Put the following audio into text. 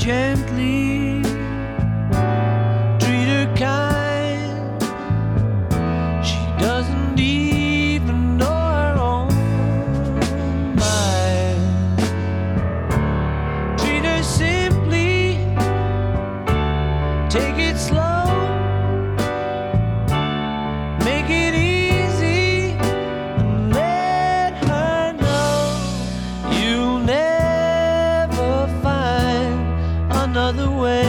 gently, treat her kind. She doesn't even know her own mind. Treat her simply, take it slow, make it easy, and let her know you'll never find another way.